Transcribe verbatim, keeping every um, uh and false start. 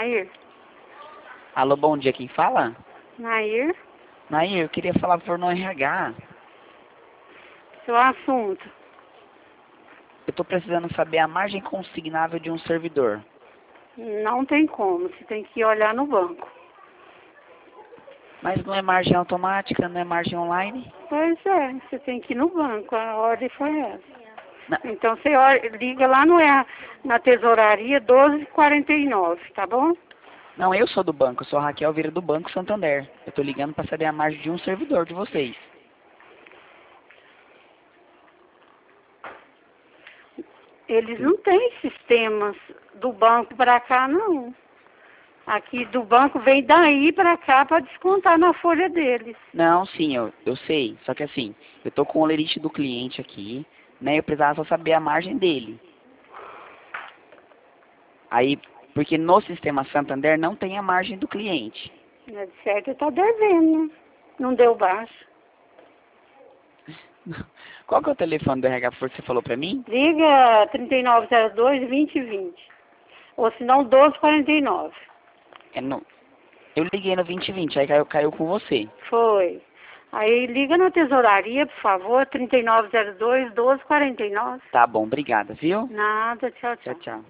Nair. Alô, bom dia, quem fala? Nair, Nair, eu queria falar por no R H. seu assunto. Eu tô precisando saber a margem consignável de um servidor. Não tem como, você tem que olhar no banco. Mas não é margem automática, não é margem online? Pois é, você tem que ir no banco, a ordem foi essa. Não, Então você olha- liga lá no, E- na tesouraria doze quarenta e nove, tá bom? não, eu sou do banco, eu sou a Raquel Vieira do Banco Santander. Eu tô ligando para saber a margem de um servidor de vocês. Eles não têm sistemas do banco para cá, não. Aqui do banco vem daí para cá para descontar na folha deles. Não, sim, eu, eu sei. Só que assim, eu tô com o lerite do cliente aqui, né? Eu precisava só saber a margem dele. Aí, porque no sistema Santander não tem a margem do cliente. É de certo, está devendo. Não deu baixo. Qual que é o telefone do R H que você falou pra mim? Liga trinta e nove zero dois, vinte vinte. Ou se não, doze quarenta e nove. É no, eu liguei no vinte e vinte, aí caiu, caiu com você. Foi. Aí liga na tesouraria, por favor, trinta e nove zero dois, doze quarenta e nove. Tá bom, obrigada, viu? Nada, tchau, Tchau, tchau. tchau.